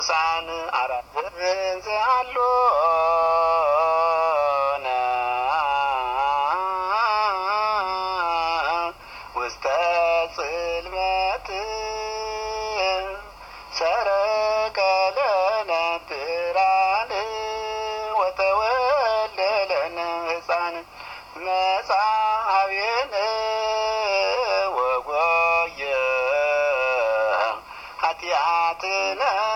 ሳን አራንዘ አሎ ውስተ ጽልመት ሰረቀለነ ብርሃን ወተወለለነ ሕፃን መጽሐቤነ ወጎየ ኃጢአትነ